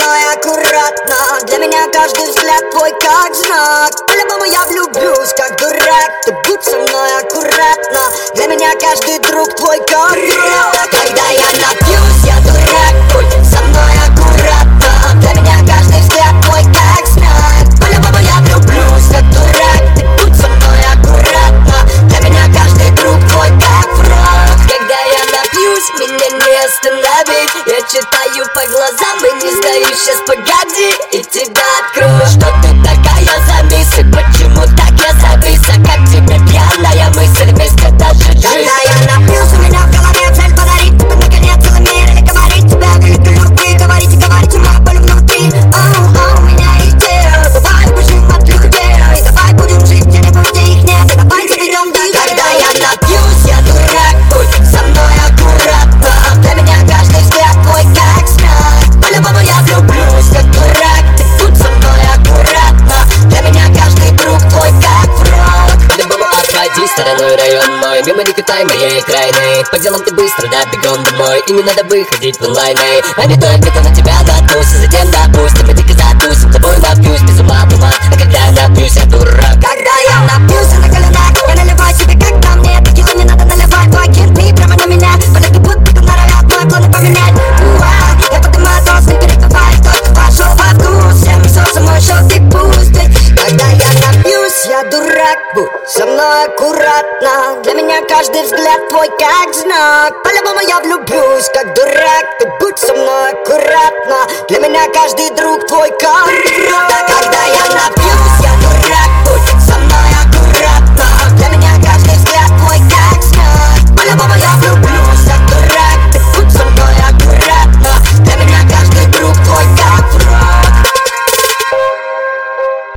мной аккуратно. Для меня каждый взгляд твой как знак. По-любому я влюблюсь, как дурак. Ты будь со мной аккуратно. Для меня каждый друг твой как враг. Когда я напьюсь, я дурак. Будь со мной аккуратно. Для меня каждый взгляд твой как знак. По-любому я влюблюсь, как дурак. Ты будь со мной аккуратно. Для меня каждый друг твой как враг. Когда я напьюсь, меня не остановить. Я читаю по глазам и не сдаюсь. Сейчас погоди и тебя открою. Что ты такая за мысль? Почему так я завис? А как тебе пьяная мысль? Вместе даже жизнь. Когда я напьюсь, у меня в голове цель подарить тебе наконец целый мир. Или говорить тебя, как любви. Говорите, говорите, моя боль внутри. У меня идея. Давай убежим от людей. И давай будем жить, где не будет, где их нет. И давай заберем дальше. Когда я напьюсь, я дурак. Будь со мной аккуратно. Для меня каждый взгляд твой как знак. По-любому я влюблюсь, как дурак. Ты будь со мной аккуратно. Для меня каждый друг твой как враг. По-любому обходи стороной район мой. Мимо не катай моей крайны. По делам ты быстро, да, бегом домой. И не надо выходить в онлайн. А не только на тебя наткнусь. И затем допустим, и дико затусим. Тобой напьюсь, без ума туман. А когда я напьюсь, я дурак. Когда я напьюсь, я на коленах. Я наливаю себе как на мне. Текилу не надо наливать. Твой кирпич прямо на меня. Полеты будто норовят мои планы поменять. Я поднимаю тост, не перепивай. Только вошел во вкус. Всем солнце мой шел, ты пустой. Когда я напьюсь, я дурак. Будь со мной аккуратно. Для меня каждый взгляд твой как знак. По-любому я влюблюсь, как дурак.